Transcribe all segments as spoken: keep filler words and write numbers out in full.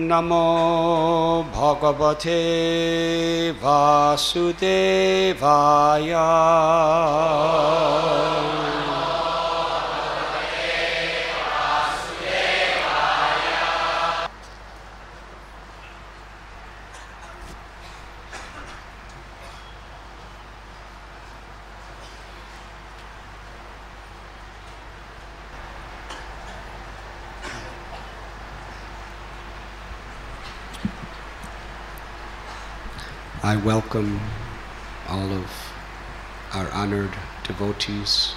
Namo Bhagavate Vasudevaya. I welcome all of our honored devotees.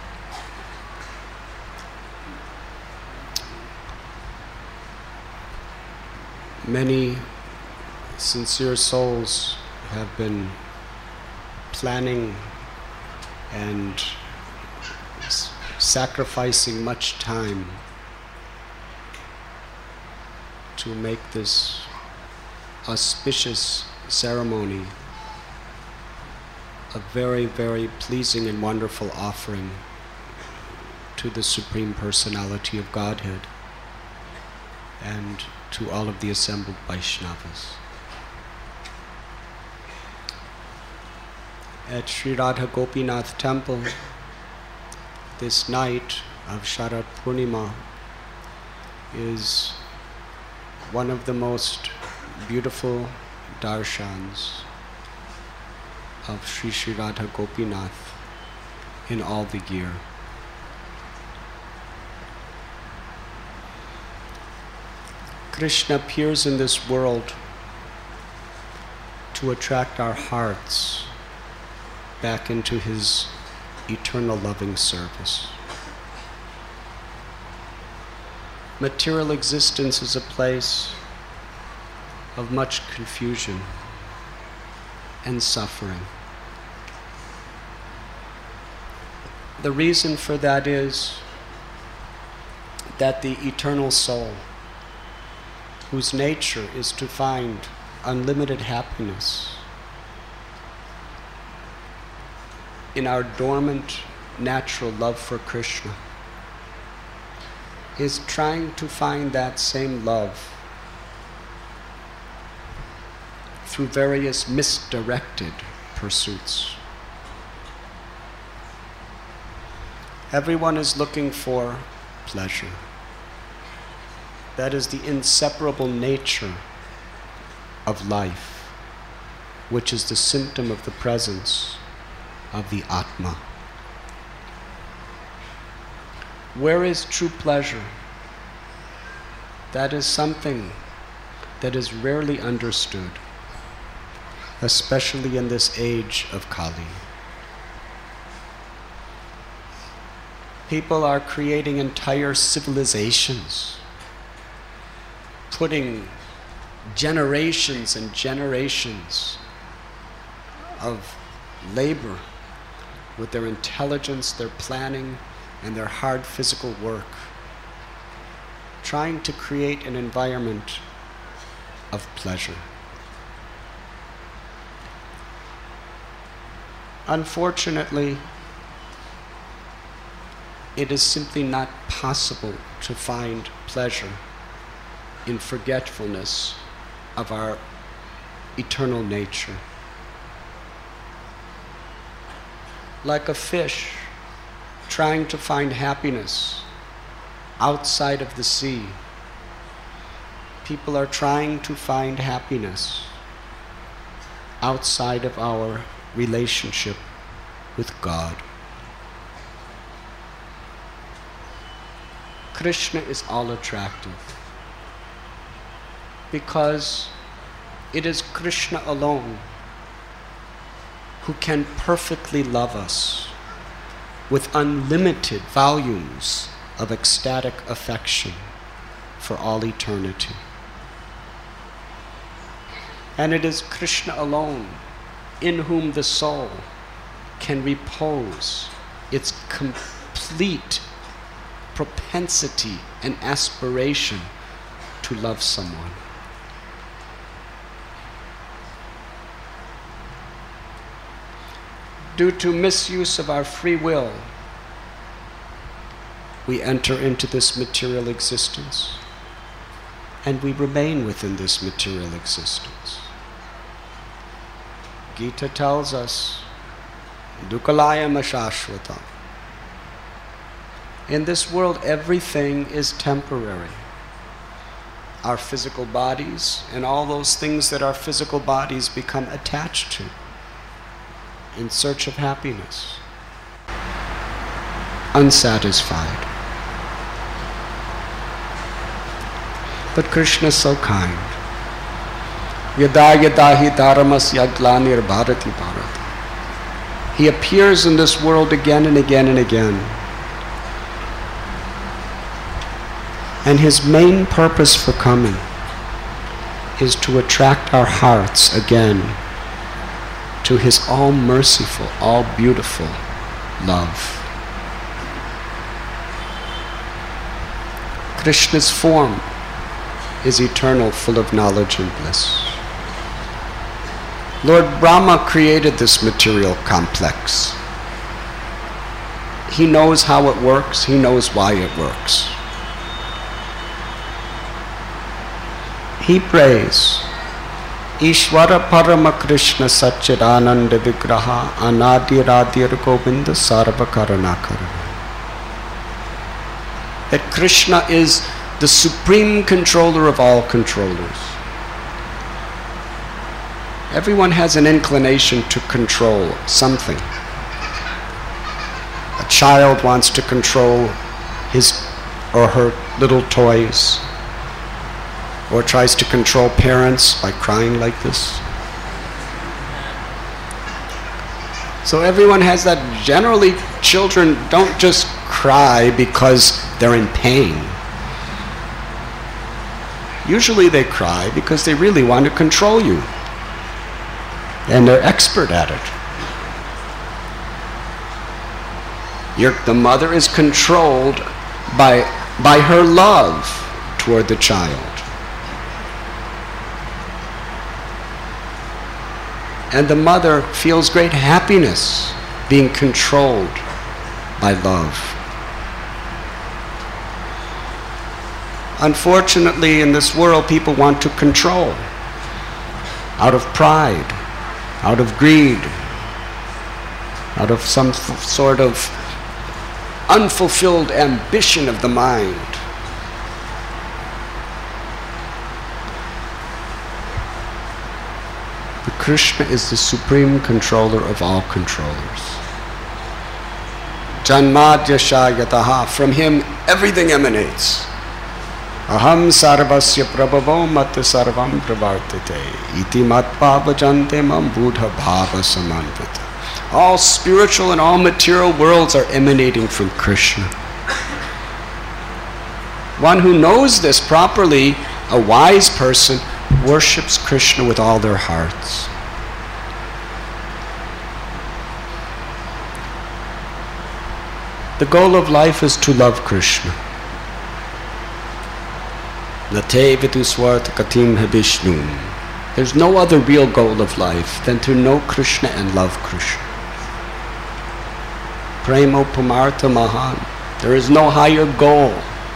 Many sincere souls have been planning and s- sacrificing much time to make this auspicious ceremony a very, very pleasing and wonderful offering to the Supreme Personality of Godhead and to all of the assembled Vaishnavas. At Sri Radha Gopinath Temple, this night of Sharad Purnima is one of the most beautiful darshans of Sri Sri Radha Gopinath in all the year. Krishna appears in this world to attract our hearts back into his eternal loving service. Material existence is a place of much confusion and suffering. The reason for that is that the eternal soul, whose nature is to find unlimited happiness in our dormant natural love for Krishna, is trying to find that same love through various misdirected pursuits. Everyone is looking for pleasure. That is the inseparable nature of life, which is the symptom of the presence of the Atma. Where is true pleasure? That is something that is rarely understood, especially in this age of Kali. People are creating entire civilizations, putting generations and generations of labor with their intelligence, their planning, and their hard physical work, trying to create an environment of pleasure. Unfortunately, it is simply not possible to find pleasure in forgetfulness of our eternal nature. Like a fish trying to find happiness outside of the sea, people are trying to find happiness outside of our relationship with God. Krishna is all attractive because it is Krishna alone who can perfectly love us with unlimited volumes of ecstatic affection for all eternity. And it is Krishna alone in whom the soul can repose its complete propensity and aspiration to love someone. Due to misuse of our free will, we enter into this material existence. and we remain within this material existence. Gita tells us, Dukalayam ashashvatam. In this world, everything is temporary. Our physical bodies and all those things that our physical bodies become attached to in search of happiness. Unsatisfied. But Krishna is so kind. Yada yada hi dharamasya glanir bharati bharati. He appears in this world again and again and again. And his main purpose for coming is to attract our hearts again to his all-merciful, all-beautiful love. Krishna's form is eternal, full of knowledge and bliss. Lord Brahma created this material complex. He knows how it works, he knows why it works. He prays, Ishvara Parama Krishna Satchidananda Vigraha Anadir Adir Govinda Sarva Karana Karana. That Krishna is the supreme controller of all controllers. Everyone has an inclination to control something. A child wants to control his or her little toys, or tries to control parents by crying like this. So everyone has that. Generally, children don't just cry because they're in pain. Usually they cry because they really want to control you. And they're expert at it. You're, the mother is controlled by, by her love toward the child. And the mother feels great happiness being controlled by love. Unfortunately, in this world, people want to control out of pride, out of greed, out of some f- sort of unfulfilled ambition of the mind. But Krishna is the supreme controller of all controllers. Janmadhyasha yataha. From him, everything emanates. Aham sarvasya prabhavo mat sarvam pravartate iti mat bhavajante mam buddha bhava samanvita. All spiritual and all material worlds are emanating from Krishna. One who knows this properly, a wise person, worships Krishna with all their hearts. The goal of life is to love Krishna. Nate vitu swartha katim habishnum. There's no other real goal of life than to know Krishna and love Krishna. Premo pumartha mahan. There is no higher goal.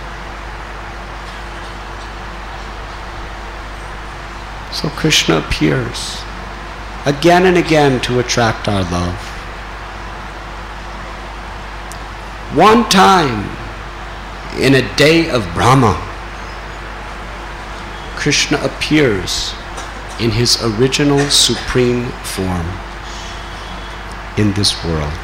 So Krishna appears again and again to attract our love. One time in a day of Brahma, Krishna appears in his original supreme form in this world.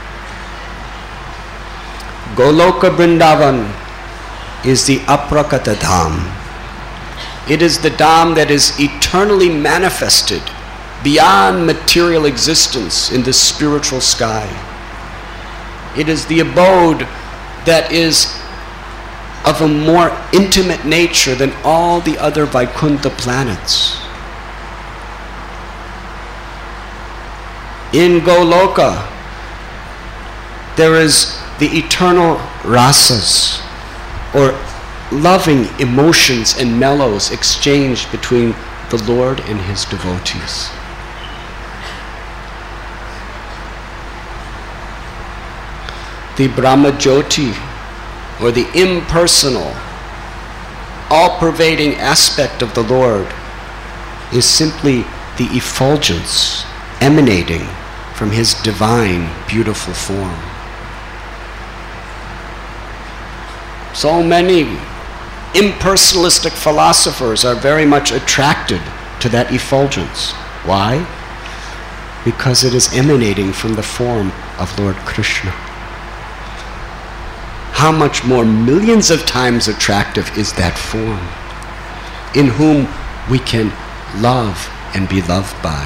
Goloka Vrindavan is the Aprakata Dham. It is the Dham that is eternally manifested beyond material existence in the spiritual sky. It is the abode that is of a more intimate nature than all the other Vaikuntha planets. In Goloka, there is the eternal rasas, or loving emotions and mellows exchanged between the Lord and his devotees. The Brahma Jyoti, or the impersonal all-pervading aspect of the Lord is simply the effulgence emanating from his divine, beautiful form. So many impersonalistic philosophers are very much attracted to that effulgence. Why? Because it is emanating from the form of Lord Krishna. How much more millions of times attractive is that form, in whom we can love and be loved by.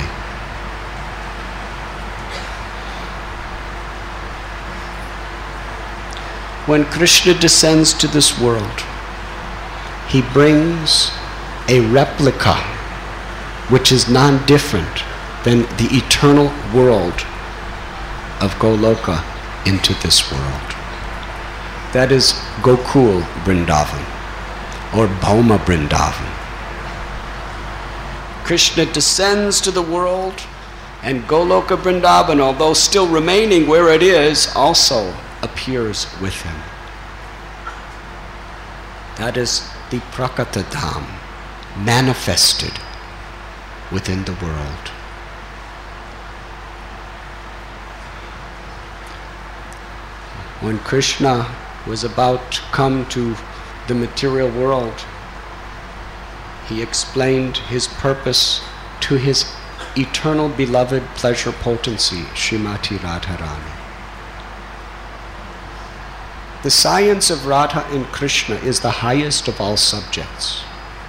When Krishna descends to this world, he brings a replica which is non-different than the eternal world of Goloka into this world. That is Gokul Vrindavan, or Bhauma Vrindavan. Krishna descends to the world, and Goloka Vrindavan, although still remaining where it is, also appears with him. That is the Prakata Dham, manifested within the world. When Krishna was about to come to the material world, he explained his purpose to his eternal beloved pleasure potency, Srimati Radharani. The science of Radha and Krishna is the highest of all subjects.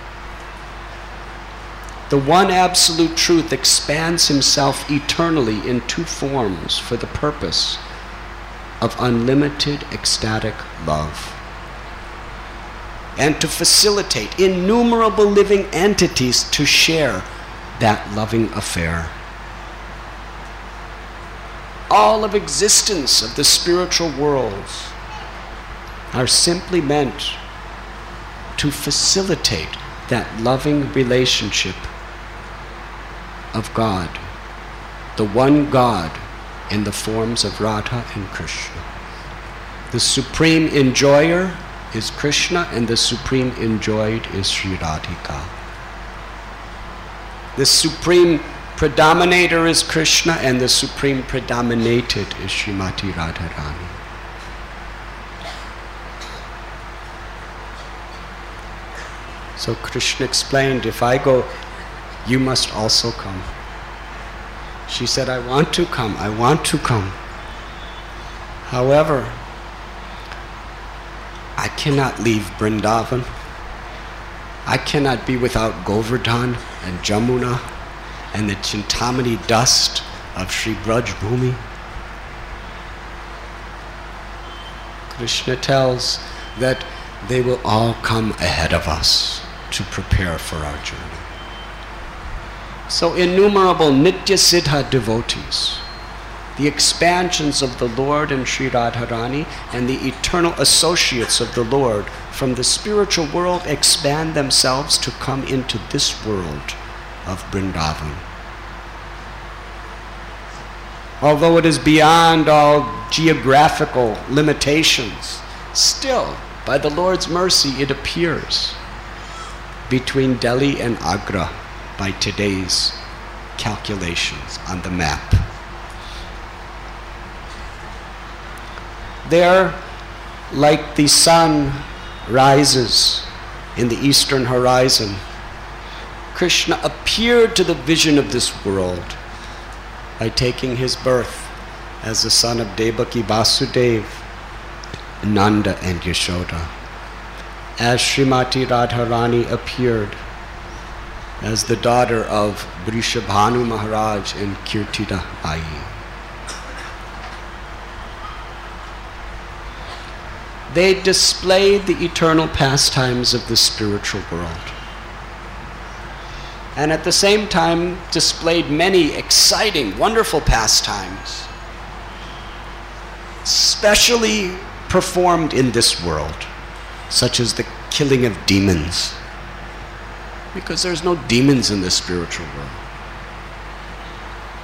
The one absolute truth expands himself eternally in two forms for the purpose of unlimited ecstatic love, and to facilitate innumerable living entities to share that loving affair. All of existence of the spiritual worlds are simply meant to facilitate that loving relationship of God, the one God in the forms of Radha and Krishna. The supreme enjoyer is Krishna, and the supreme enjoyed is Sri Radhika. The supreme predominator is Krishna, and the supreme predominated is Srimati Radharani. So Krishna explained, if I go, you must also come. She said, I want to come, I want to come. However, I cannot leave Vrindavan. I cannot be without Govardhan and Jamuna and the Chintamani dust of Sri Braj Bhumi. Krishna tells that they will all come ahead of us to prepare for our journey. So innumerable Nitya Siddha devotees, the expansions of the Lord and Sri Radharani, and the eternal associates of the Lord from the spiritual world expand themselves to come into this world of Vrindavan. Although it is beyond all geographical limitations, still, by the Lord's mercy, it appears between Delhi and Agra by today's calculations on the map. There, like the sun rises in the eastern horizon, Krishna appeared to the vision of this world by taking his birth as the son of Devaki Vasudeva, Nanda and Yashoda, as Srimati Radharani appeared as the daughter of Vrishabhanu Maharaj and Kirtida Ai. They displayed the eternal pastimes of the spiritual world, and at the same time displayed many exciting, wonderful pastimes, specially performed in this world, such as the killing of demons, because there's no demons in the spiritual world.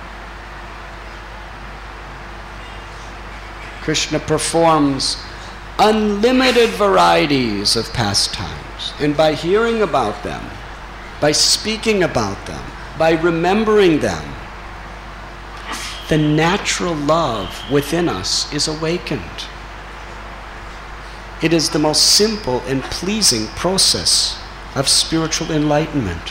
Krishna performs unlimited varieties of pastimes. And by hearing about them, by speaking about them, by remembering them, the natural love within us is awakened. It is the most simple and pleasing process of spiritual enlightenment.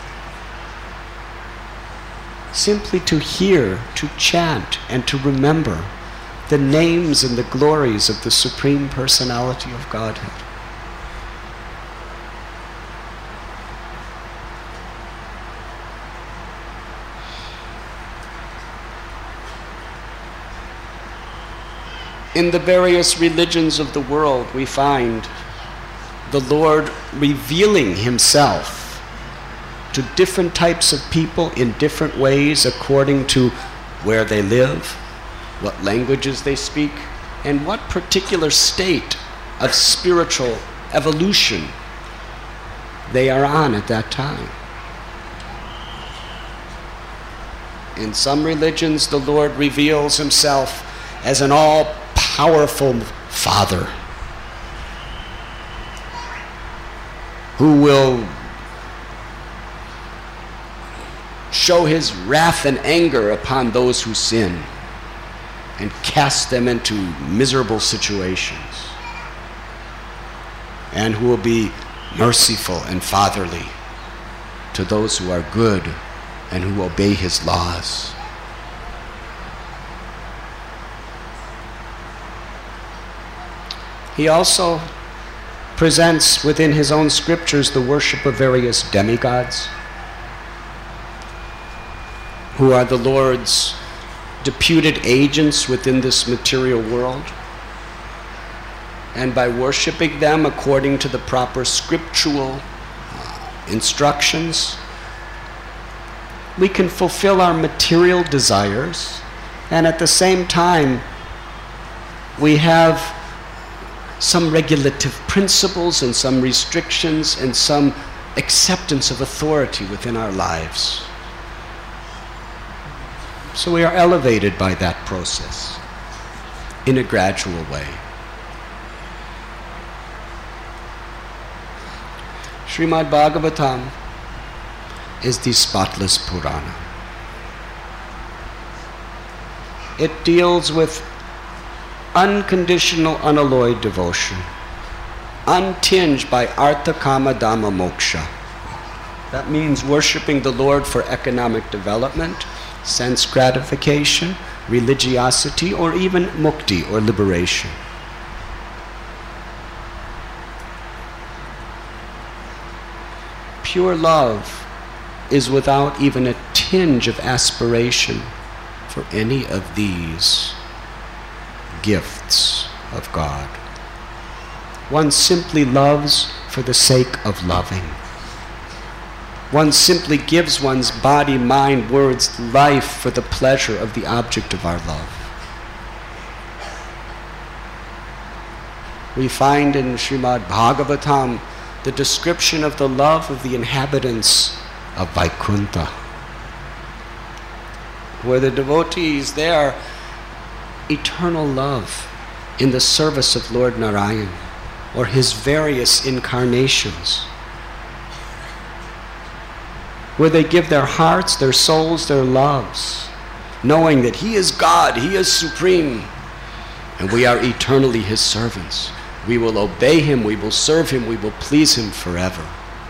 Simply to hear, to chant, and to remember the names and the glories of the Supreme Personality of Godhead. In the various religions of the world, we find the Lord revealing himself to different types of people in different ways according to where they live, what languages they speak, and what particular state of spiritual evolution they are on at that time. In some religions, the Lord reveals himself as an all-powerful Father who will show his wrath and anger upon those who sin and cast them into miserable situations, and who will be merciful and fatherly to those who are good and who obey his laws. He also presents within his own scriptures the worship of various demigods, who are the Lord's deputed agents within this material world. And by worshiping them according to the proper scriptural uh, instructions, we can fulfill our material desires, and at the same time, we have some regulative principles and some restrictions and some acceptance of authority within our lives. So we are elevated by that process in a gradual way. Srimad Bhagavatam is the spotless Purana. It deals with unconditional, unalloyed devotion, untinged by artha, kama, dhamma, moksha. That means worshiping the Lord for economic development, sense gratification, religiosity, or even mukti, or liberation. Pure love is without even a tinge of aspiration for any of these gifts of God. One simply loves for the sake of loving. One simply gives one's body, mind, words, life for the pleasure of the object of our love. We find in Srimad Bhagavatam the description of the love of the inhabitants of Vaikuntha, where the devotees there eternal love in the service of Lord Narayan or his various incarnations, where they give their hearts, their souls, their loves, knowing that he is God, he is supreme, and we are eternally his servants. We will obey him, we will serve him, we will please him forever.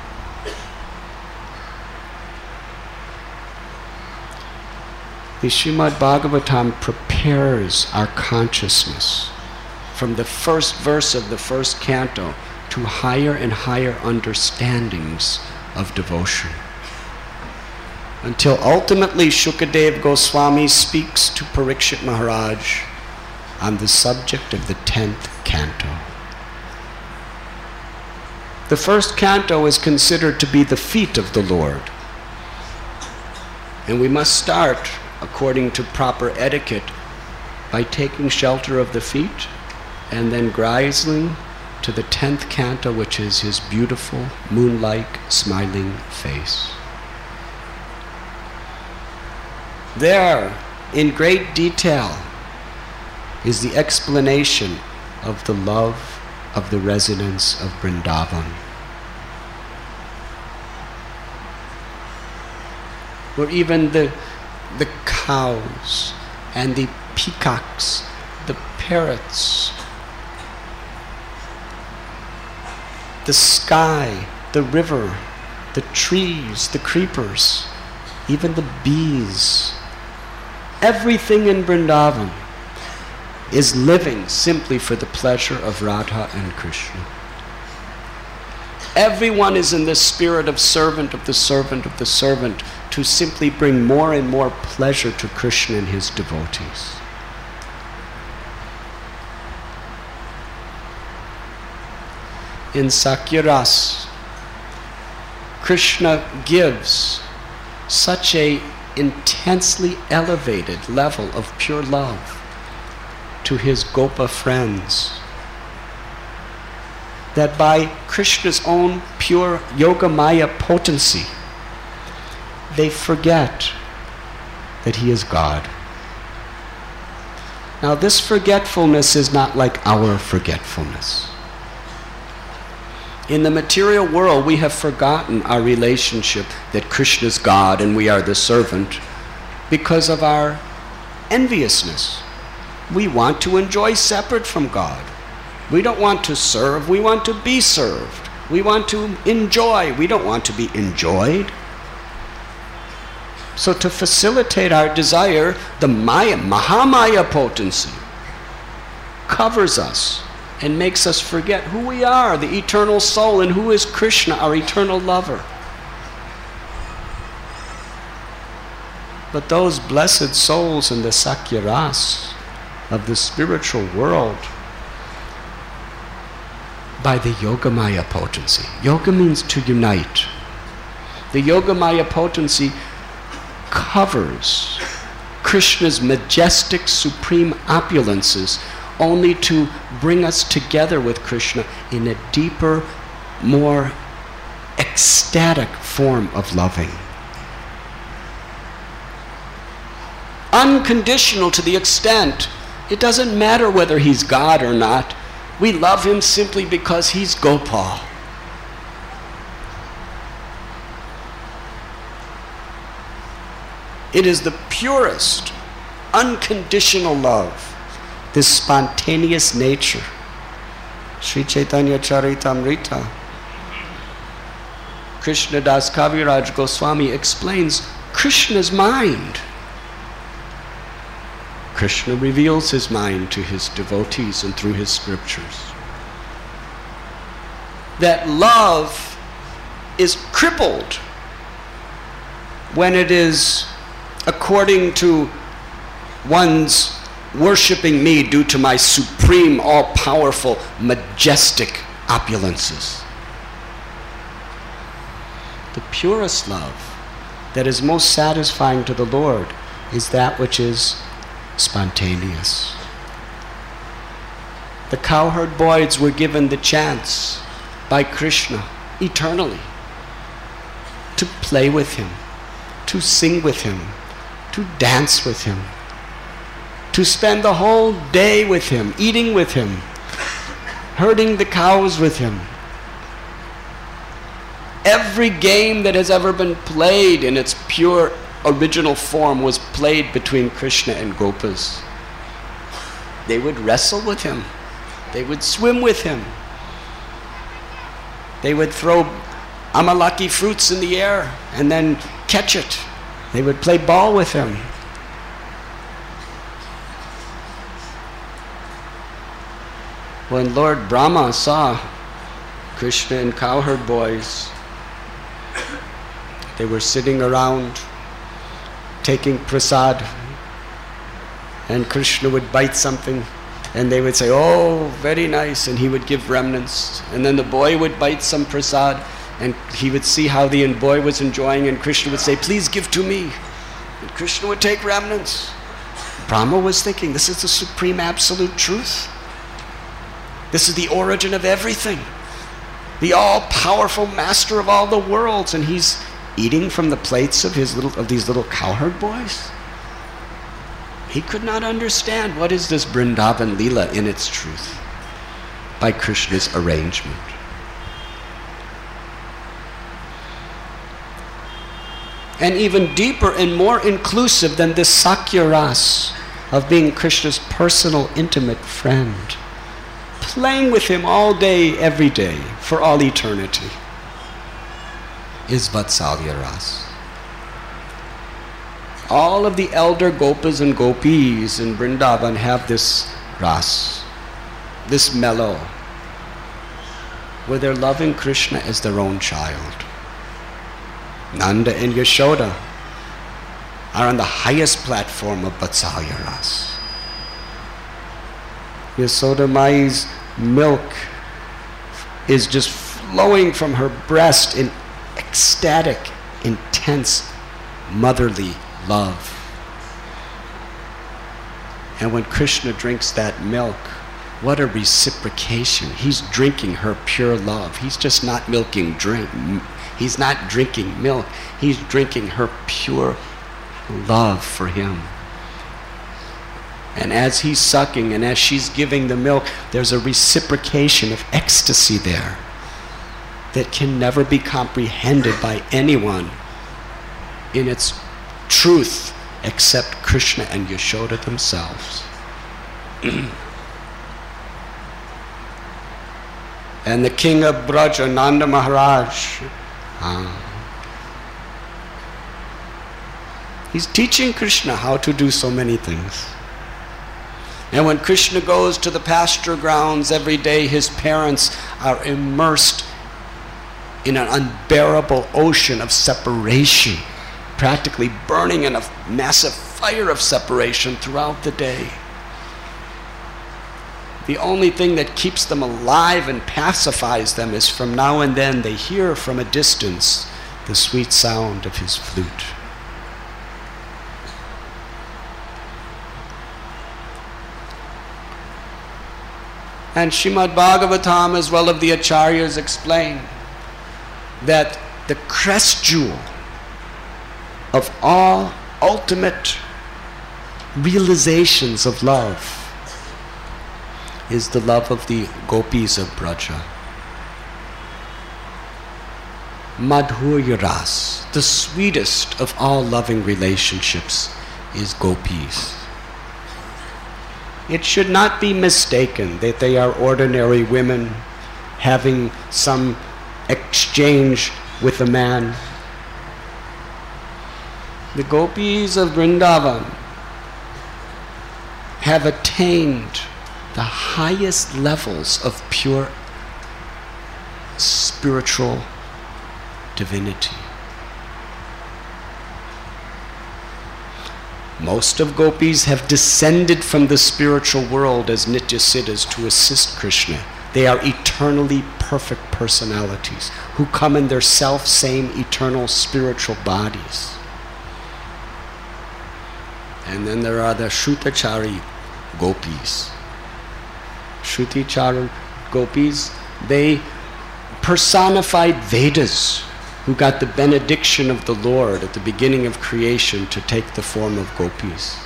The Srimad Bhagavatam prepares our consciousness from the first verse of the first canto to higher and higher understandings of devotion, until ultimately Shukadev Goswami speaks to Parikshit Maharaj on the subject of the tenth canto. The first canto is considered to be the feet of the Lord, and we must start according to proper etiquette by taking shelter of the feet and then rising to the tenth canto, which is his beautiful moon-like smiling face. There, in great detail, is the explanation of the love of the residents of Vrindavan. Where even the, the cows and the peacocks, the parrots, the sky, the river, the trees, the creepers, even the bees, everything in Vrindavan is living simply for the pleasure of Radha and Krishna. Everyone is in the spirit of servant of the servant of the servant to simply bring more and more pleasure to Krishna and his devotees. In Sakyaras, Krishna gives such a intensely elevated level of pure love to his Gopa friends that by Krishna's own pure Yogamaya potency, they forget that he is God. Now this forgetfulness is not like our forgetfulness. In the material world, we have forgotten our relationship that Krishna is God and we are the servant because of our enviousness. We want to enjoy separate from God. We don't want to serve, we want to be served. We want to enjoy, we don't want to be enjoyed. So to facilitate our desire, the Maya, Mahamaya potency covers us and makes us forget who we are, the eternal soul, and who is Krishna, our eternal lover. But those blessed souls in the Sakyaras of the spiritual world, by the Yogamaya potency. Yoga means to unite. The Yogamaya potency covers Krishna's majestic supreme opulences only to bring us together with Krishna in a deeper, more ecstatic form of loving. Unconditional to the extent it doesn't matter whether he's God or not. We love him simply because he's Gopal. It is the purest, unconditional love, this spontaneous nature. Sri Chaitanya Charitamrita, Krishna Das Kaviraj Goswami explains Krishna's mind. Krishna reveals his mind to his devotees and through his scriptures. That love is crippled when it is according to one's worshipping me due to my supreme, all-powerful, majestic opulences. The purest love that is most satisfying to the Lord is that which is spontaneous. The cowherd boys were given the chance by Krishna eternally to play with him, to sing with him, to dance with him, to spend the whole day with him, eating with him, herding the cows with him. Every game that has ever been played in its pure original form was played between Krishna and Gopas. They would wrestle with him. They would swim with him. They would throw amalaki fruits in the air and then catch it. They would play ball with him. When Lord Brahma saw Krishna and cowherd boys, they were sitting around taking prasad, and Krishna would bite something and they would say, "Oh, very nice," and he would give remnants. And then the boy would bite some prasad and he would see how the boy was enjoying, and Krishna would say, "Please give to me." And Krishna would take remnants. Brahma was thinking, this is the supreme absolute truth. This is the origin of everything. The all-powerful master of all the worlds, and he's eating from the plates of his little of these little cowherd boys. He could not understand what is this Vrindavan Leela in its truth. by Krishna's arrangement. And even deeper and more inclusive than this Sakya Ras of being Krishna's personal, intimate friend, playing with him all day, every day, for all eternity, is Vatsalya Ras. All of the elder Gopas and Gopis in Vrindavan have this ras, this mellow, where they're loving Krishna as their own child. Nanda and Yashoda are on the highest platform of Vatsalya Ras. Yasoda Mai's milk is just flowing from her breast in ecstatic, intense, motherly love. And when Krishna drinks that milk, what a reciprocation. He's drinking her pure love. He's just not milking drink. He's not drinking milk. He's drinking her pure love for him. And as he's sucking and as she's giving the milk, there's a reciprocation of ecstasy there that can never be comprehended by anyone in its truth except Krishna and Yashoda themselves. And the king of Braja, Nanda Maharaj, uh, he's teaching Krishna how to do so many things. And when Krishna goes to the pasture grounds every day, his parents are immersed in an unbearable ocean of separation, practically burning in a massive fire of separation throughout the day. The only thing that keeps them alive and pacifies them is from now and then they hear from a distance the sweet sound of his flute. And Srimad Bhagavatam, as well as the Acharyas, explain that the crest jewel of all ultimate realizations of love is the love of the Gopis of Braja. Madhurya Ras, the sweetest of all loving relationships, is Gopis. It should not be mistaken that they are ordinary women having some exchange with a man. The Gopis of Vrindavan have attained the highest levels of pure spiritual divinity. Most of Gopis have descended from the spiritual world as Nitya Siddhas to assist Krishna. They are eternally perfect personalities who come in their self-same eternal spiritual bodies. And then there are the Shrutachari Gopis. Shrutachari Gopis, they personified Vedas, who got the benediction of the Lord at the beginning of creation to take the form of Gopis.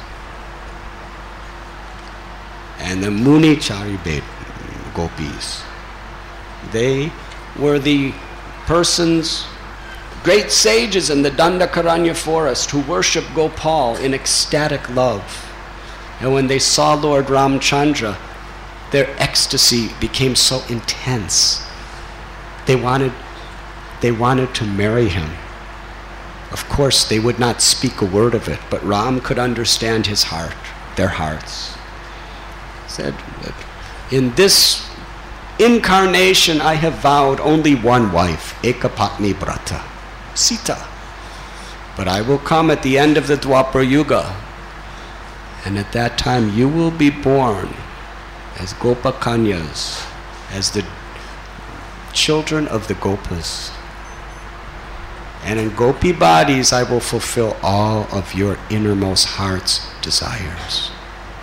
And the Munichari Gopis, they were the persons, great sages in the Dandakaranya forest who worshiped Gopal in ecstatic love. And when they saw Lord Ramchandra, their ecstasy became so intense. They wanted They wanted to marry him. Of course, they would not speak a word of it, but Ram could understand his heart, their hearts. He said, in this incarnation I have vowed only one wife, Ekapatni Brata, Sita. But I will come at the end of the Dwapara Yuga, and at that time you will be born as Gopakanyas, as the children of the Gopas. And in Gopi bodies I will fulfill all of your innermost heart's desires.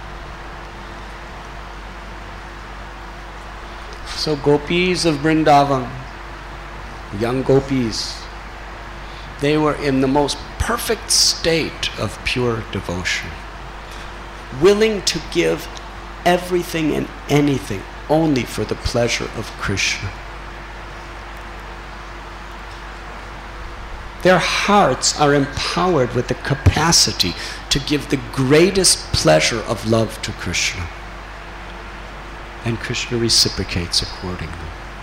So Gopis of Vrindavan, young Gopis, they were in the most perfect state of pure devotion, willing to give everything and anything only for the pleasure of Krishna. Their hearts are empowered with the capacity to give the greatest pleasure of love to Krishna. And Krishna reciprocates accordingly.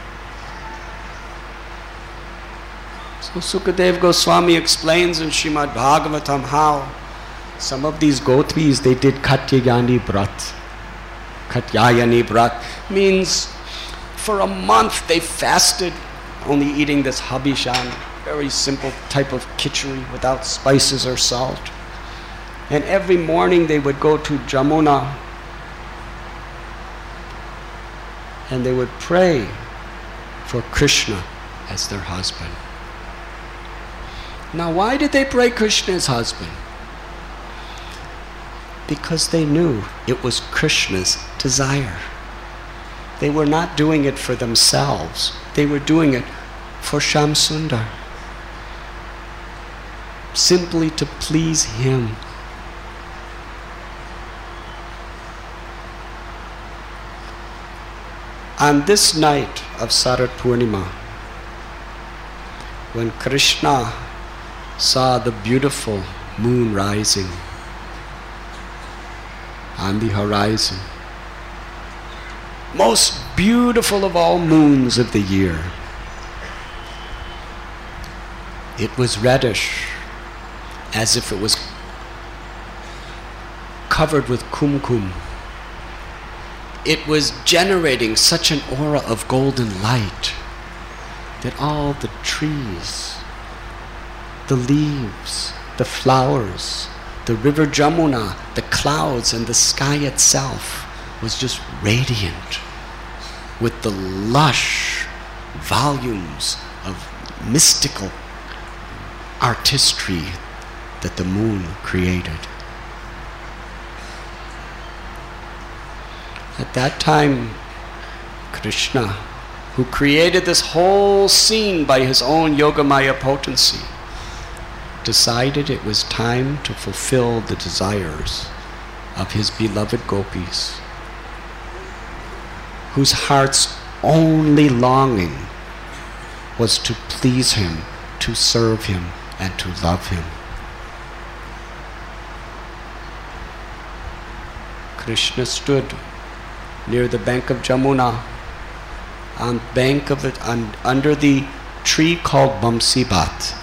So Sukadeva Goswami explains in Srimad Bhagavatam how some of these Gotris, they did Katyayani Brat. Katyayani Brat means for a month they fasted, only eating this habishan, very simple type of khichdi without spices or salt. And every morning they would go to Jamuna and they would pray for Krishna as their husband. Now, why did they pray Krishna as husband? Because they knew it was Krishna's desire. They were not doing it for themselves. They were doing it for Shamsundar. Simply to please him. On this night of Sarat Purnima, when Krishna saw the beautiful moon rising on the horizon, most beautiful of all moons of the year, it was reddish, as if it was covered with kumkum. It was generating such an aura of golden light that all the trees, the leaves, the flowers, the river Jamuna, the clouds, and the sky itself was just radiant with the lush volumes of mystical artistry that the moon created. At that time, Krishna, who created this whole scene by his own Yogamaya potency, decided it was time to fulfill the desires of his beloved gopis, whose heart's only longing was to please him, to serve him, and to love him. Krishna stood near the bank of Jamuna, on bank of it, on, under the tree called Bamsibat.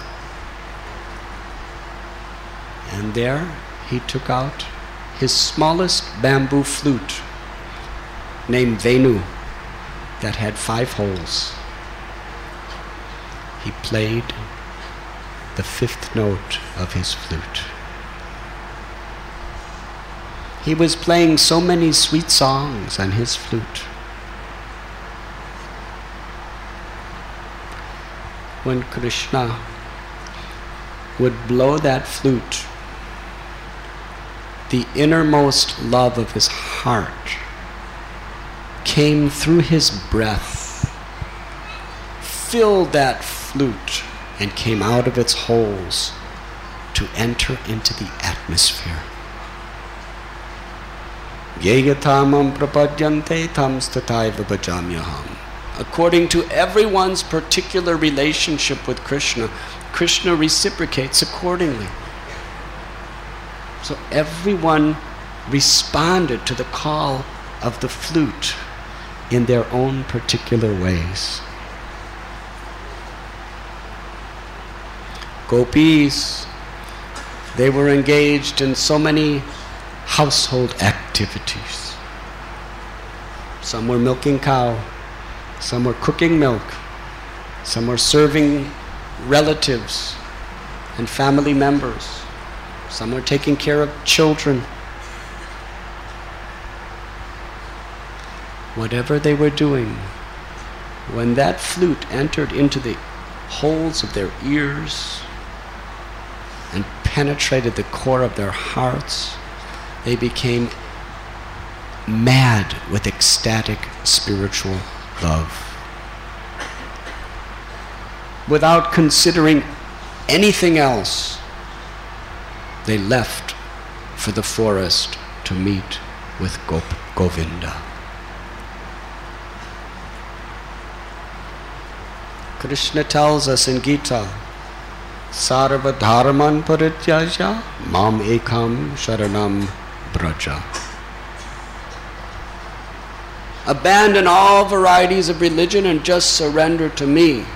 And there he took out his smallest bamboo flute, named Venu, that had five holes. He played the fifth note of his flute. He was playing so many sweet songs on his flute. When Krishna would blow that flute, the innermost love of his heart came through his breath, filled that flute, and came out of its holes to enter into the atmosphere. Yeyatamam prapadyante tams tataiva bhajamyaham. According to everyone's particular relationship with Krishna, Krishna reciprocates accordingly. So everyone responded to the call of the flute in their own particular ways. Gopis, they were engaged in so many household activities. Some were milking cow, some were cooking milk, some were serving relatives and family members, some were taking care of children. Whatever they were doing, when that flute entered into the holes of their ears and penetrated the core of their hearts, they became mad with ecstatic spiritual love. Without considering anything else, they left for the forest to meet with Gop- Govinda. Krishna tells us in Gita, Sarva dharman parityaja mam ekam sharanam braja. Abandon all varieties of religion and just surrender to me.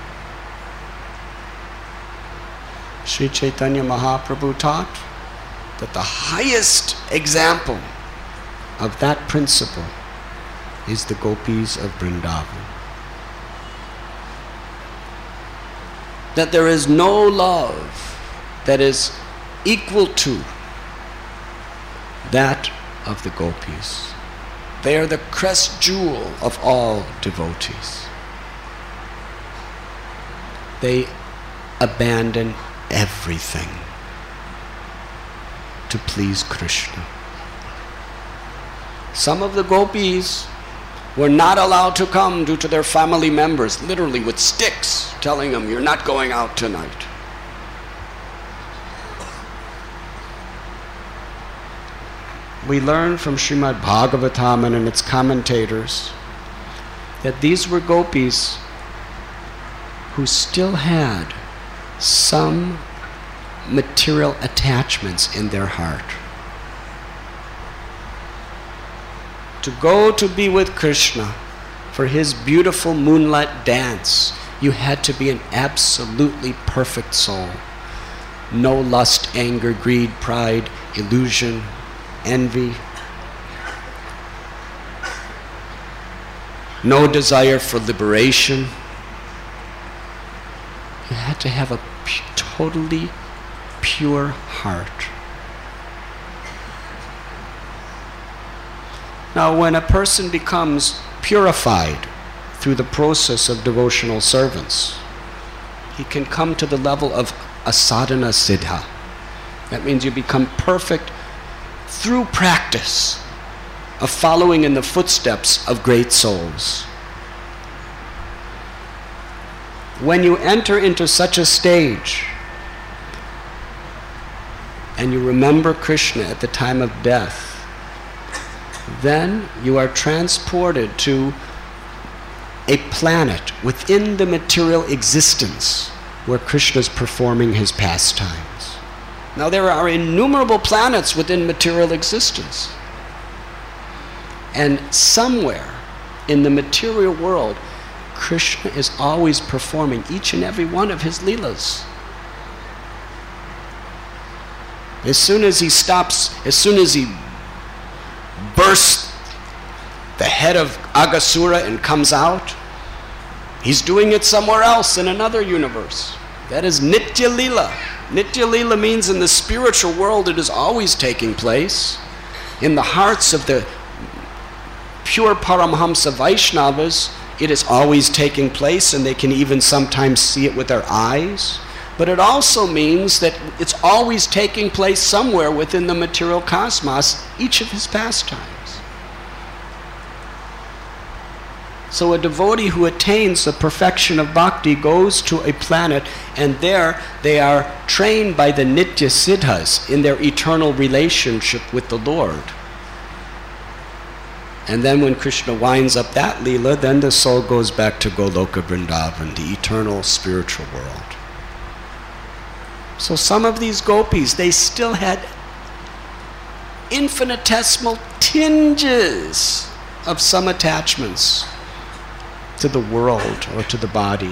Sri Chaitanya Mahaprabhu taught that the highest example of that principle is the gopis of Vrindavan. That there is no love that is equal to that of the gopis. They are the crest jewel of all devotees. They abandon everything to please Krishna. Some of the gopis were not allowed to come due to their family members, literally with sticks, telling them, you're not going out tonight. We learn from Srimad Bhagavatam and its commentators that these were gopis who still had some material attachments in their heart. To go to be with Krishna for his beautiful moonlight dance, you had to be an absolutely perfect soul. No lust, anger, greed, pride, illusion, envy. No desire for liberation. You had to have a p- totally pure heart. Now, when a person becomes purified through the process of devotional servants, he can come to the level of asadhana siddha. That means you become perfect through practice of following in the footsteps of great souls. When you enter into such a stage and you remember Krishna at the time of death, then you are transported to a planet within the material existence where Krishna is performing his pastimes. Now, there are innumerable planets within material existence. And somewhere in the material world, Krishna is always performing each and every one of his leelas. As soon as he stops, as soon as he bursts the head of Aghasura and comes out, he's doing it somewhere else in another universe. That is Nitya Lila. Nitya Lila means in the spiritual world it is always taking place. In the hearts of the pure Paramhamsa Vaishnavas, it is always taking place, and they can even sometimes see it with their eyes. But it also means that it's always taking place somewhere within the material cosmos, each of his pastimes. So a devotee who attains the perfection of bhakti goes to a planet, and there they are trained by the Nitya Siddhas in their eternal relationship with the Lord. And then when Krishna winds up that leela, then the soul goes back to Goloka Vrindavan, the eternal spiritual world. So some of these gopis, they still had infinitesimal tinges of some attachments to the world or to the body.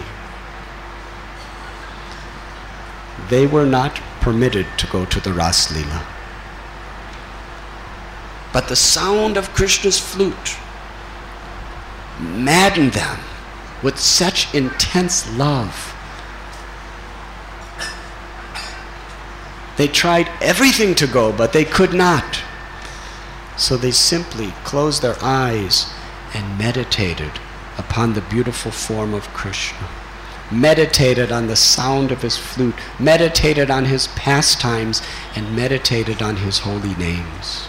They were not permitted to go to the Ras Leela. But the sound of Krishna's flute maddened them with such intense love. They tried everything to go, but they could not. So they simply closed their eyes and meditated upon the beautiful form of Krishna, meditated on the sound of his flute, meditated on his pastimes, and meditated on his holy names.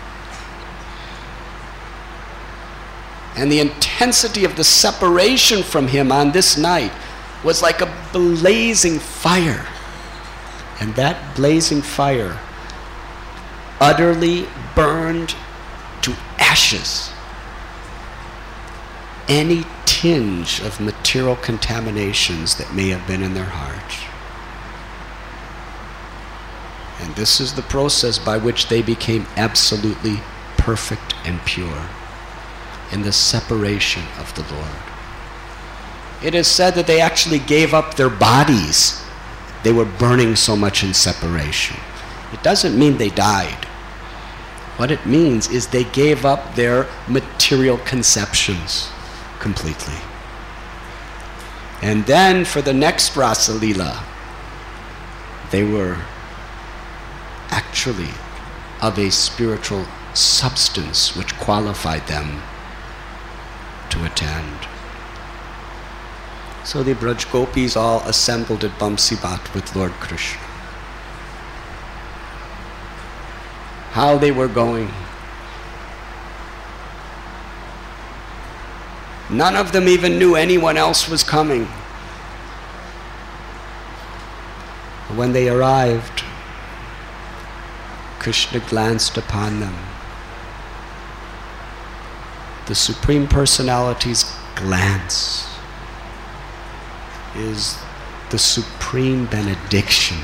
And the intensity of the separation from him on this night was like a blazing fire. And that blazing fire utterly burned to ashes any tinge of material contaminations that may have been in their heart. And this is the process by which they became absolutely perfect and pure in the separation of the Lord. It is said that they actually gave up their bodies. They were burning so much in separation. It doesn't mean they died. What it means is they gave up their material conceptions completely. And then for the next Rasa Leela, they were actually of a spiritual substance which qualified them to attend. So the Braj Gopis all assembled at Bamsi Ghat with Lord Krishna. How they were going. None of them even knew anyone else was coming. When they arrived, Krishna glanced upon them. The Supreme Personality's glance is the supreme benediction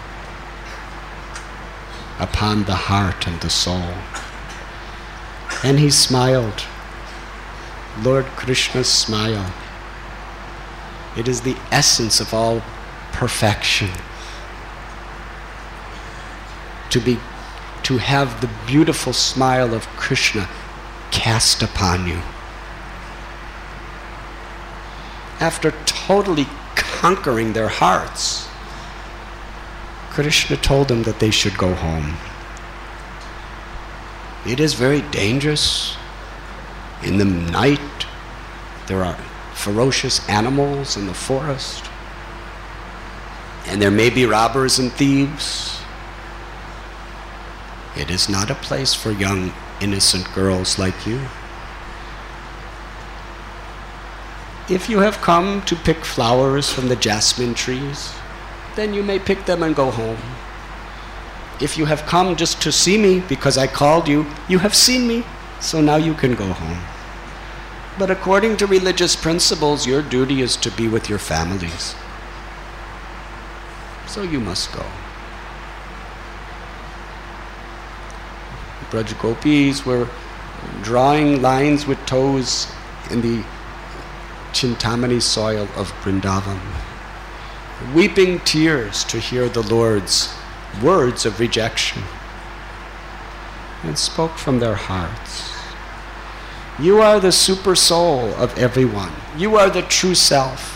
upon the heart and the soul. And he smiled. Lord Krishna's smile. It is the essence of all perfection. To be, to have the beautiful smile of Krishna cast upon you. After totally conquering their hearts, Krishna told them that they should go home. It is very dangerous. In the night, there are ferocious animals in the forest, and there may be robbers and thieves. It is not a place for young, innocent girls like you. If you have come to pick flowers from the jasmine trees, then you may pick them and go home. If you have come just to see me because I called you, you have seen me, so now you can go home. But according to religious principles, your duty is to be with your families. So you must go. Braj Gopis were drawing lines with toes in the Chintamani soil of Vrindavan, weeping tears to hear the Lord's words of rejection, and spoke from their hearts. You are the super soul of everyone. You are the true self.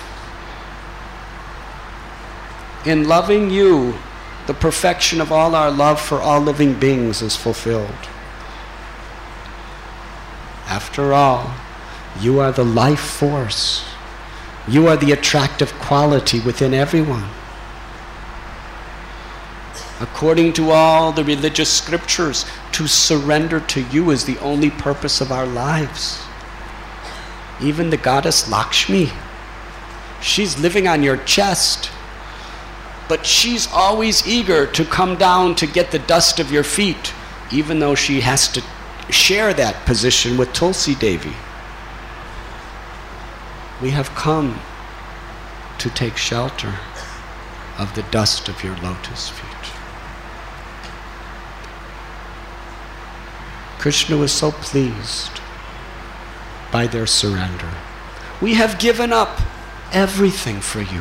In loving you, the perfection of all our love for all living beings is fulfilled. After all, you are the life force. You are the attractive quality within everyone. According to all the religious scriptures, to surrender to you is the only purpose of our lives. Even the goddess Lakshmi, she's living on your chest, but she's always eager to come down to get the dust of your feet, even though she has to share that position with Tulsi Devi. We have come to take shelter of the dust of your lotus feet. Krishna was so pleased by their surrender. We have given up everything for you.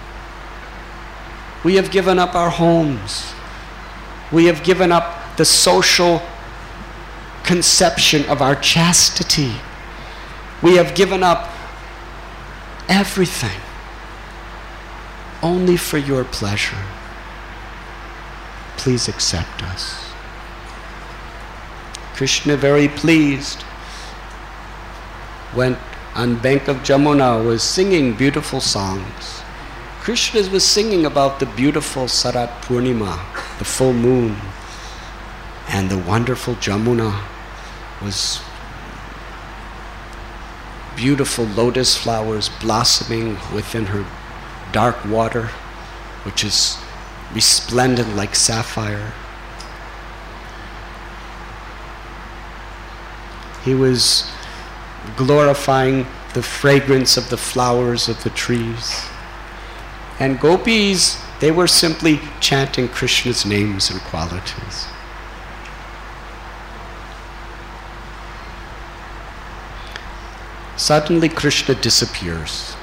We have given up our homes. We have given up the social conception of our chastity. We have given up everything only for your pleasure. Please accept us. Krishna, very pleased, went on bank of Jamuna, was singing beautiful songs. Krishna was singing about the beautiful Sarat Purnima, the full moon, and the wonderful Jamuna was beautiful lotus flowers blossoming within her dark water, which is resplendent like sapphire. He was glorifying the fragrance of the flowers of the trees. And gopis, they were simply chanting Krishna's names and qualities. Suddenly Krishna disappears.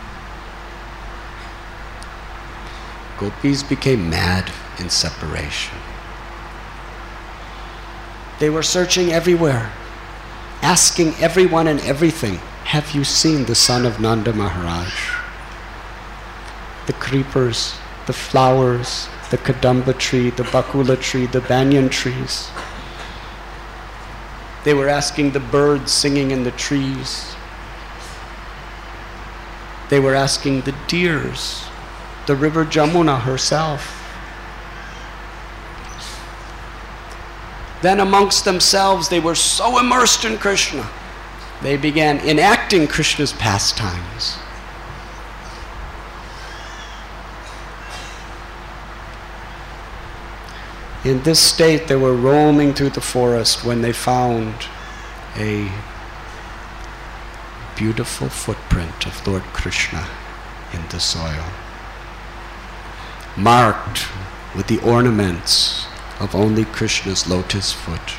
Gopis became mad in separation. They were searching everywhere, asking everyone and everything, have you seen the son of Nanda Maharaj? The creepers, the flowers, the kadamba tree, the bakula tree, the banyan trees. They were asking the birds singing in the trees. They were asking the deers, the river Jamuna herself. Then amongst themselves, they were so immersed in Krishna, they began enacting Krishna's pastimes. In this state, they were roaming through the forest when they found a beautiful footprint of Lord Krishna in the soil, marked with the ornaments of only Krishna's lotus foot.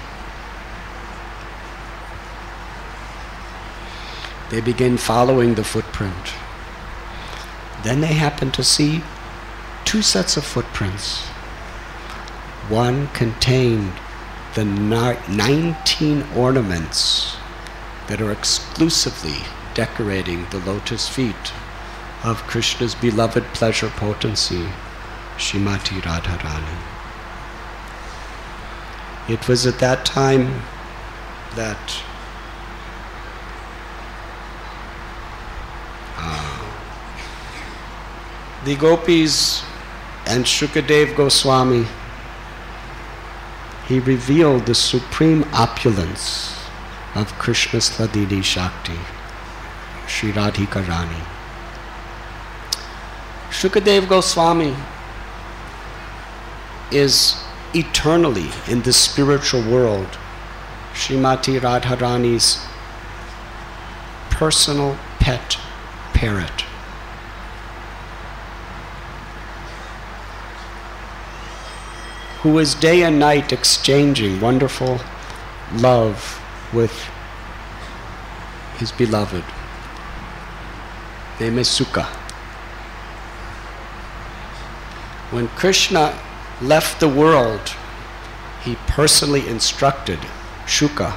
They begin following the footprint. Then they happen to see two sets of footprints. One contained the nineteen ornaments that are exclusively decorating the lotus feet of Krishna's beloved pleasure potency, Srimati Radharani. It was at that time that uh, the gopis and Shukadev Goswami, he revealed the supreme opulence of Krishna's Hladini Shakti, Sri Radhika Rani. Shukadev Goswami is eternally in the spiritual world Srimati Radharani's personal pet parrot. Who is day and night exchanging wonderful love with his beloved. Name is Sukha. When Krishna left the world, he personally instructed Shuka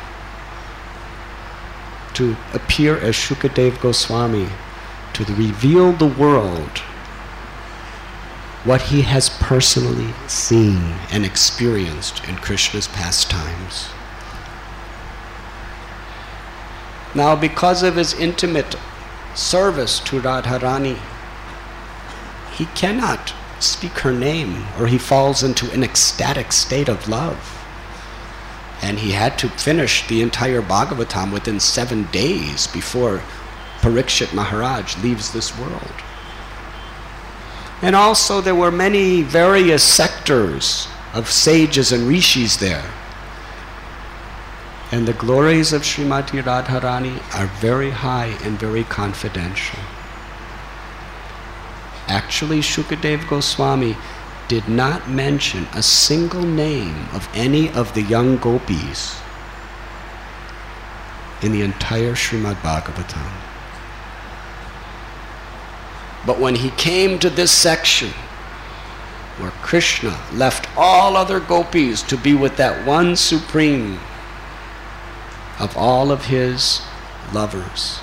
to appear as Shukadev Goswami to reveal the world what he has personally seen and experienced in Krishna's pastimes. Now, because of his intimate service to Radharani, he cannot speak her name or he falls into an ecstatic state of love. And he had to finish the entire Bhagavatam within seven days before Parikshit Maharaj leaves this world. And also there were many various sectors of sages and rishis there. And the glories of Srimati Radharani are very high and very confidential. Actually, Shukadev Goswami did not mention a single name of any of the young gopis in the entire Srimad Bhagavatam. But when he came to this section where Krishna left all other gopis to be with that one supreme of all of his lovers,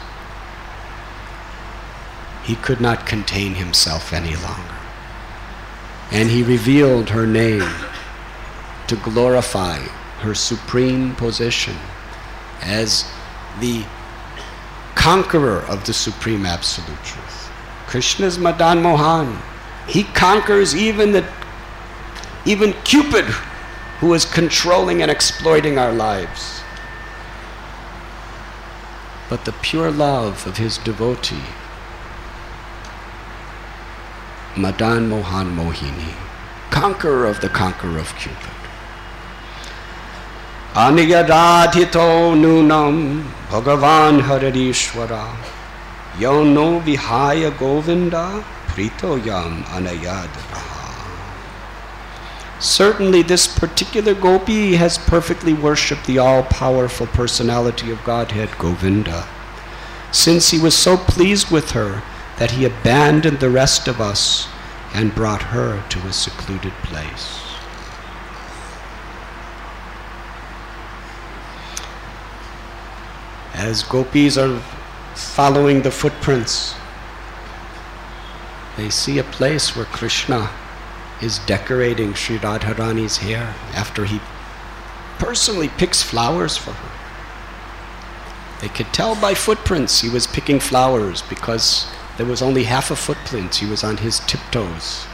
he could not contain himself any longer. And he revealed her name to glorify her supreme position as the conqueror of the Supreme Absolute Truth. Krishna's Madan Mohan. He conquers even the even Cupid, who is controlling and exploiting our lives. But the pure love of his devotee, Madan Mohan Mohini, conqueror of the conqueror of Cupid. Aniyadadhito nunam Bhagavan Haririshwara Yono vihaya Govinda pritoyam anayad raha. Certainly this particular gopi has perfectly worshipped the all-powerful personality of Godhead, Govinda, since he was so pleased with her that he abandoned the rest of us and brought her to a secluded place. As gopis are following the footprints, they see a place where Krishna is decorating Sri Radharani's hair after he personally picks flowers for her. They could tell by footprints he was picking flowers because there was only half a footprint. He was on his tiptoes.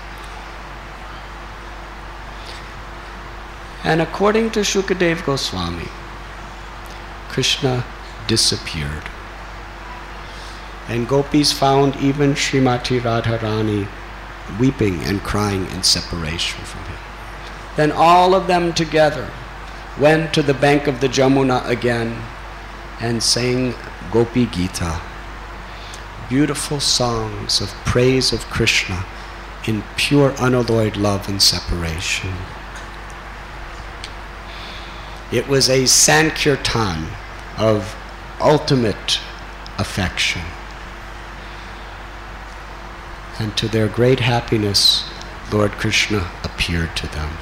And according to Shukadev Goswami, Krishna disappeared. And gopis found even Srimati Radharani weeping and crying in separation from him. Then all of them together went to the bank of the Jamuna again and sang Gopi Gita, beautiful songs of praise of Krishna in pure unalloyed love and separation. It was a sankirtan of ultimate affection. And to their great happiness, Lord Krishna appeared to them.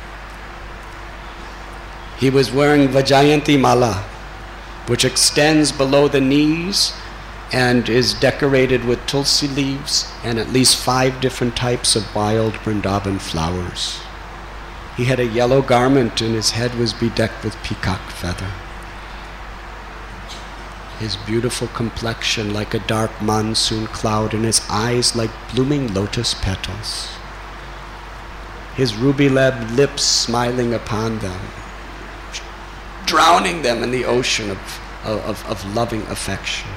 He was wearing Vajayanti Mala, which extends below the knees and is decorated with tulsi leaves and at least five different types of wild Vrindavan flowers. He had a yellow garment and his head was bedecked with peacock feather. His beautiful complexion like a dark monsoon cloud and his eyes like blooming lotus petals. His ruby-lipped lips smiling upon them, drowning them in the ocean of, of, of loving affection.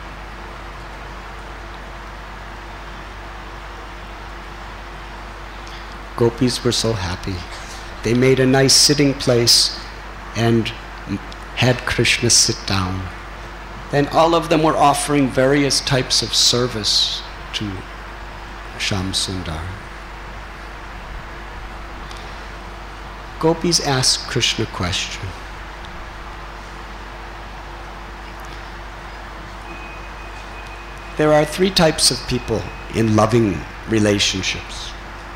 Gopis were so happy. They made a nice sitting place and had Krishna sit down. Then all of them were offering various types of service to Shyam Sundar. Gopis asked Krishna a question. There are three types of people in loving relationships.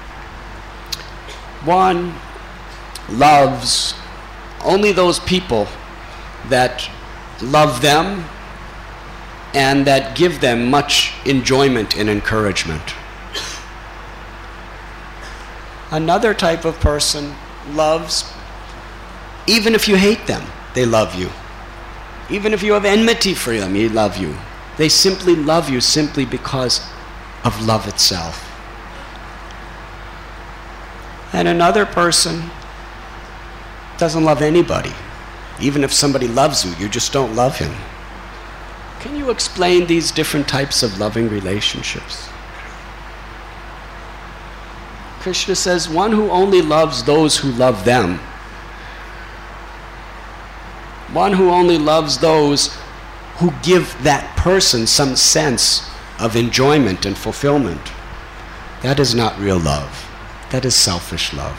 One loves only those people that love them and that give them much enjoyment and encouragement. Another type of person loves, even if you hate them, they love you. Even if you have enmity for them, they love you. They simply love you simply because of love itself. And another person doesn't love anybody. Even if somebody loves you, you just don't love him. Can you explain these different types of loving relationships? Krishna says, one who only loves those who love them, one who only loves those who give that person some sense of enjoyment and fulfillment, that is not real love. That is selfish love.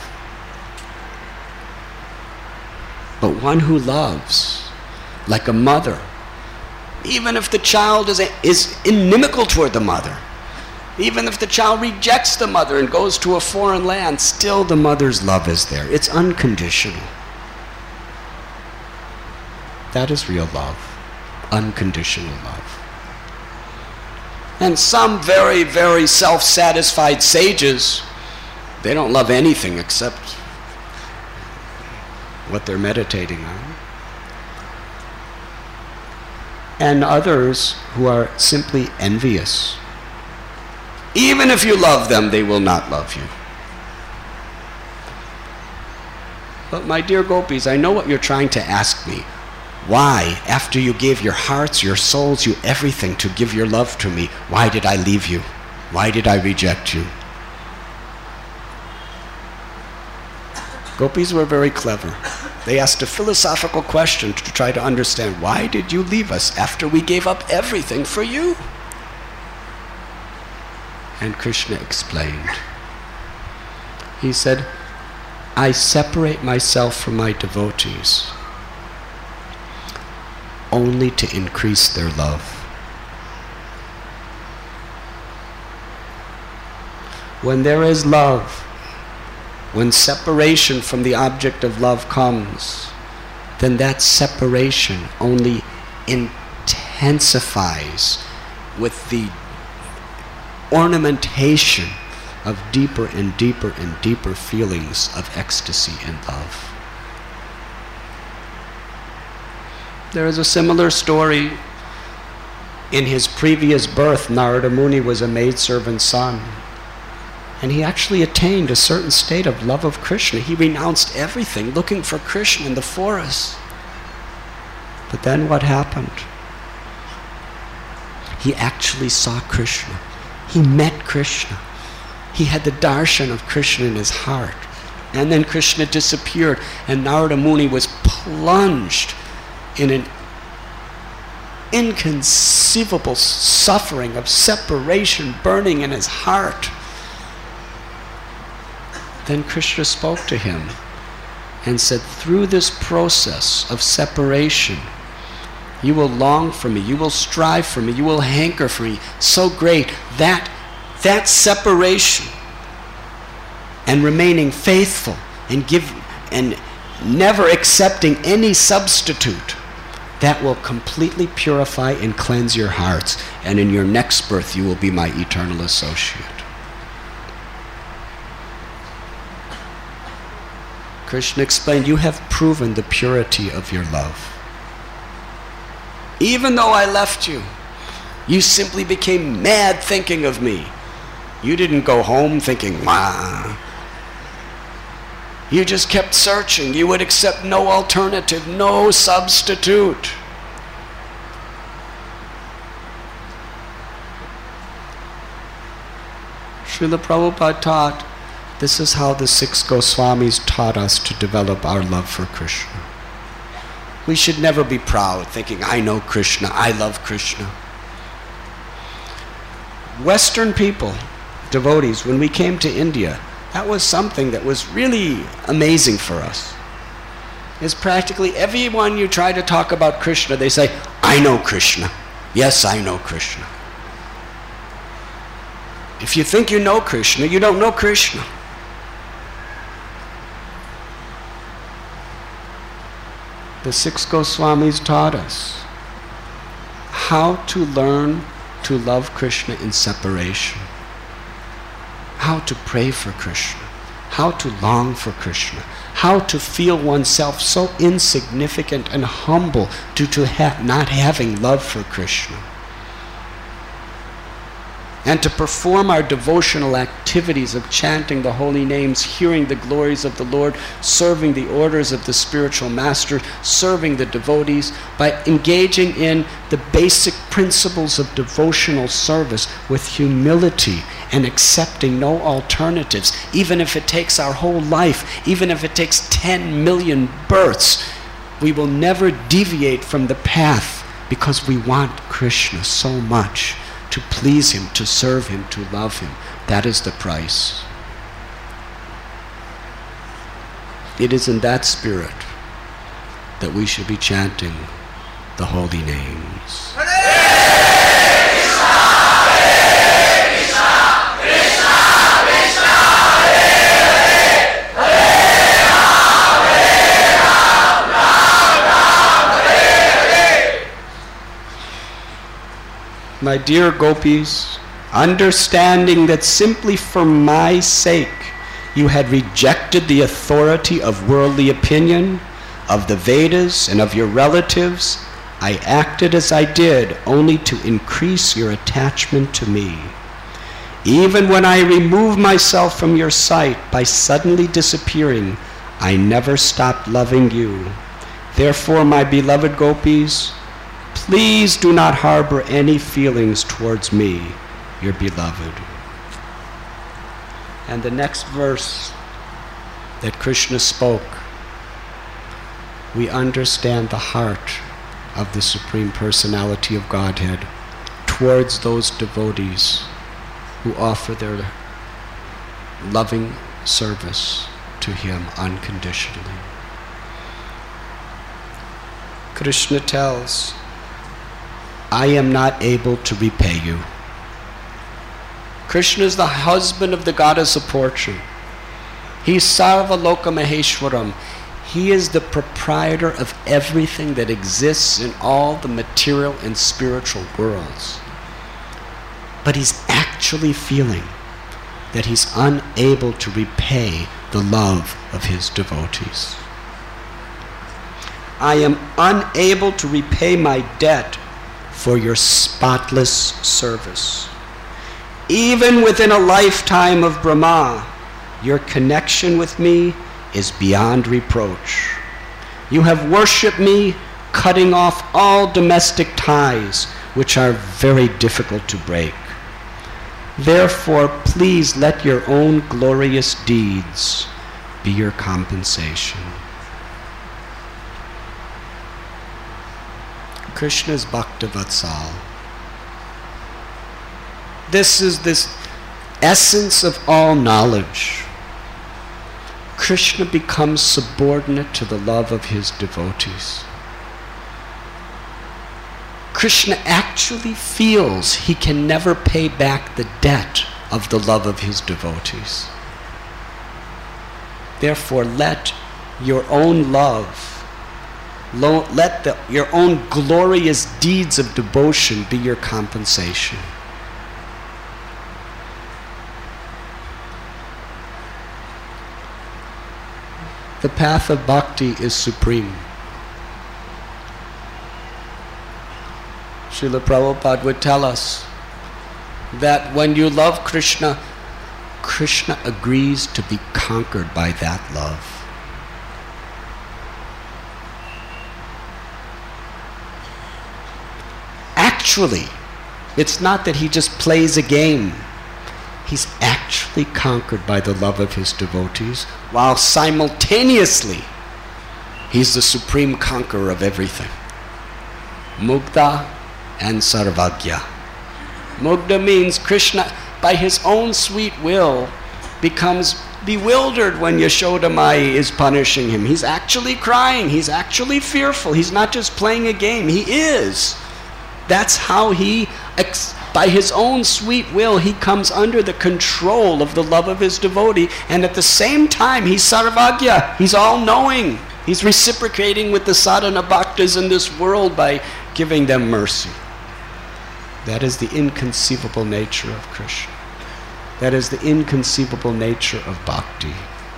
But one who loves, like a mother, even if the child is, is inimical toward the mother, even if the child rejects the mother and goes to a foreign land, still the mother's love is there. It's unconditional. That is real love, unconditional love. And some very, very self-satisfied sages, they don't love anything except what they're meditating on. And others who are simply envious. Even if you love them, they will not love you. But my dear gopis, I know what you're trying to ask me. Why, after you gave your hearts, your souls, you everything to give your love to me, why did I leave you? Why did I reject you? Gopis were very clever. They asked a philosophical question to try to understand, why did you leave us after we gave up everything for you? And Krishna explained. He said, I separate myself from my devotees only to increase their love. When there is love, when separation from the object of love comes, then that separation only intensifies with the ornamentation of deeper and deeper and deeper feelings of ecstasy and love. There is a similar story. In his previous birth, Narada Muni was a maidservant's son. And he actually attained a certain state of love of Krishna. He renounced everything, looking for Krishna in the forest. But then what happened? He actually saw Krishna. He met Krishna. He had the darshan of Krishna in his heart. And then Krishna disappeared, and Narada Muni was plunged in an inconceivable suffering of separation burning in his heart. Then Krishna spoke to him and said, through this process of separation, you will long for me, you will strive for me, you will hanker for me so great that that separation and remaining faithful and give and never accepting any substitute, that will completely purify and cleanse your hearts, and in your next birth you will be my eternal associate. Krishna explained, you have proven the purity of your love. Even though I left you, you simply became mad thinking of me. You didn't go home thinking, wah. You just kept searching. You would accept no alternative, no substitute. Srila Prabhupada taught, this is how the six Goswamis taught us to develop our love for Krishna. We should never be proud, thinking, I know Krishna, I love Krishna. Western people, devotees, when we came to India, that was something that was really amazing for us. Is practically everyone you try to talk about Krishna, they say, I know Krishna. Yes, I know Krishna. If you think you know Krishna, you don't know Krishna. The six Goswamis taught us how to learn to love Krishna in separation, how to pray for Krishna, how to long for Krishna, how to feel oneself so insignificant and humble due to ha- not having love for Krishna, and to perform our devotional activities of chanting the holy names, hearing the glories of the Lord, serving the orders of the spiritual master, serving the devotees, by engaging in the basic principles of devotional service with humility and accepting no alternatives, even if it takes our whole life, even if it takes ten million births. We will never deviate from the path because we want Krishna so much. To please him, to serve him, to love him. That is the price. It is in that spirit that we should be chanting the holy names. My dear gopis, understanding that simply for my sake you had rejected the authority of worldly opinion, of the Vedas, and of your relatives, I acted as I did only to increase your attachment to me. Even when I removed myself from your sight by suddenly disappearing, I never stopped loving you. Therefore, my beloved gopis, please do not harbor any feelings towards me, your beloved. And the next verse that Krishna spoke, we understand the heart of the Supreme Personality of Godhead towards those devotees who offer their loving service to him unconditionally. Krishna tells, I am not able to repay you. Krishna is the husband of the goddess of fortune. He's Sarva Loka Maheshwaram. He is the proprietor of everything that exists in all the material and spiritual worlds. But he's actually feeling that he's unable to repay the love of his devotees. I am unable to repay my debt for your spotless service. Even within a lifetime of Brahma, your connection with me is beyond reproach. You have worshipped me, cutting off all domestic ties, which are very difficult to break. Therefore, please let your own glorious deeds be your compensation. Krishna's Bhaktavatsal. This is this essence of all knowledge. Krishna becomes subordinate to the love of his devotees. Krishna actually feels he can never pay back the debt of the love of his devotees. Therefore, let your own love, lo- let the, your own glorious deeds of devotion be your compensation. The path of bhakti is supreme. Srila Prabhupada would tell us that when you love Krishna, Krishna agrees to be conquered by that love. Actually, it's not that he just plays a game. He's actually conquered by the love of his devotees, while simultaneously he's the supreme conqueror of everything. Mugdha and Sarvagya. Mugdha means Krishna, by his own sweet will, becomes bewildered when Yashoda Mai is punishing him. He's actually crying. He's actually fearful. He's not just playing a game. He is. That's how he, by his own sweet will, he comes under the control of the love of his devotee. And at the same time, he's Sarvagya. He's all-knowing. He's reciprocating with the sadhana bhaktas in this world by giving them mercy. That is the inconceivable nature of Krishna. That is the inconceivable nature of bhakti.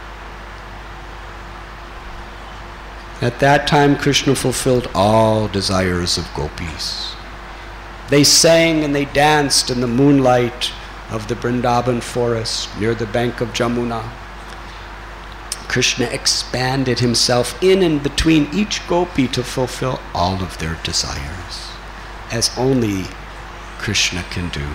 At that time, Krishna fulfilled all desires of gopis. They sang and they danced in the moonlight of the Vrindavan forest near the bank of Jamuna. Krishna expanded himself in and between each gopi to fulfill all of their desires, as only Krishna can do.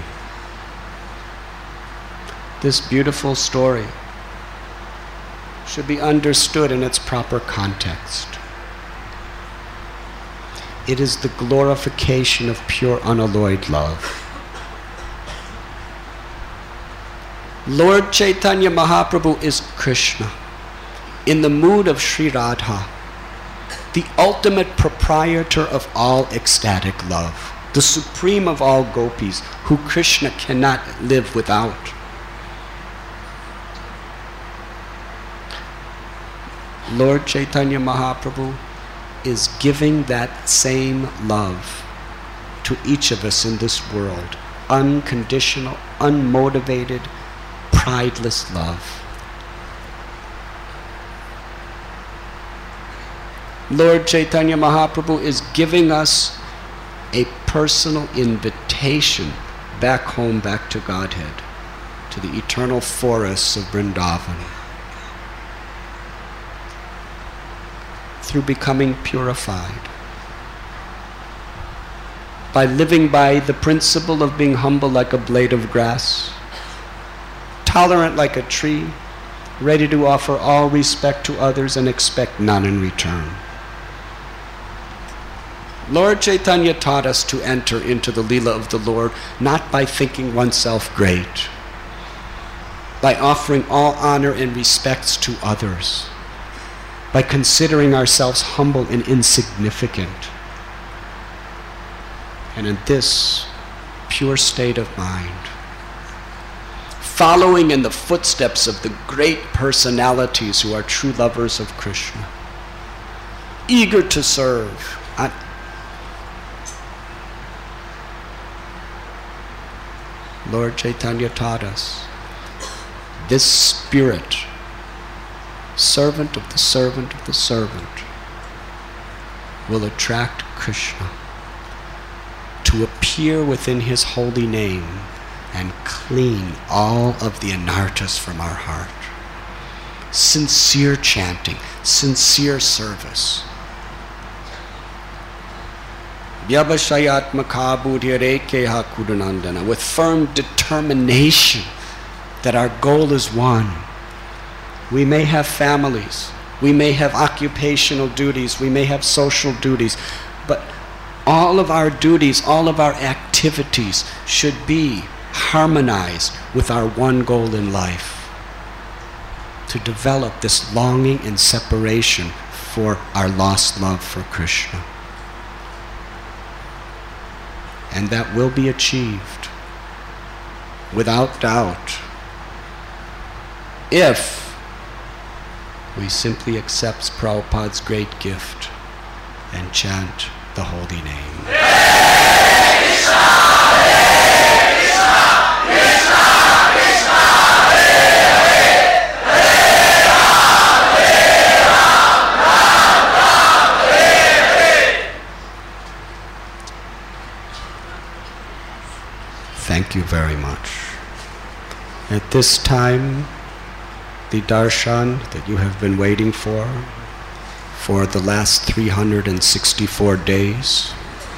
This beautiful story should be understood in its proper context. It is the glorification of pure unalloyed love. Lord Chaitanya Mahaprabhu is Krishna in the mood of Sri Radha, the ultimate proprietor of all ecstatic love, the supreme of all gopis, who Krishna cannot live without. Lord Chaitanya Mahaprabhu is giving that same love to each of us in this world. Unconditional, unmotivated, prideless love. Lord Chaitanya Mahaprabhu is giving us a personal invitation back home, back to Godhead, to the eternal forests of Vrindavan. Through becoming purified, by living by the principle of being humble like a blade of grass, tolerant like a tree, ready to offer all respect to others and expect none in return. Lord Chaitanya taught us to enter into the Leela of the Lord not by thinking oneself great, by offering all honor and respects to others, by considering ourselves humble and insignificant. And in this pure state of mind, following in the footsteps of the great personalities who are true lovers of Krishna, eager to serve. I, Lord Chaitanya taught us, this spirit, servant of the servant of the servant, will attract Krishna to appear within his holy name and clean all of the anarthas from our heart. Sincere chanting, sincere service. With firm determination that our goal is one. We may have families, we may have occupational duties, we may have social duties, but all of our duties, all of our activities should be harmonized with our one goal in life, to develop this longing and separation for our lost love for Krishna. And that will be achieved, without doubt, if we simply accept Prabhupada's great gift and chant the holy name. Hare Krishna, Hare Krishna, Krishna Krishna, Hare Hare, Hare Ram, Hare Ram, Ram Ram, Hare Hare. Thank you very much. At this time, the darshan that you have been waiting for, for the last three hundred sixty-four days,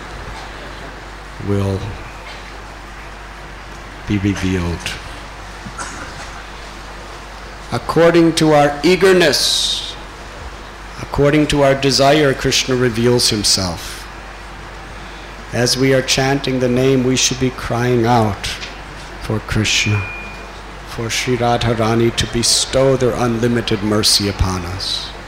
will be revealed. According to our eagerness, according to our desire, Krishna reveals himself. As we are chanting the name, we should be crying out for Krishna, for Sri Radharani to bestow their unlimited mercy upon us.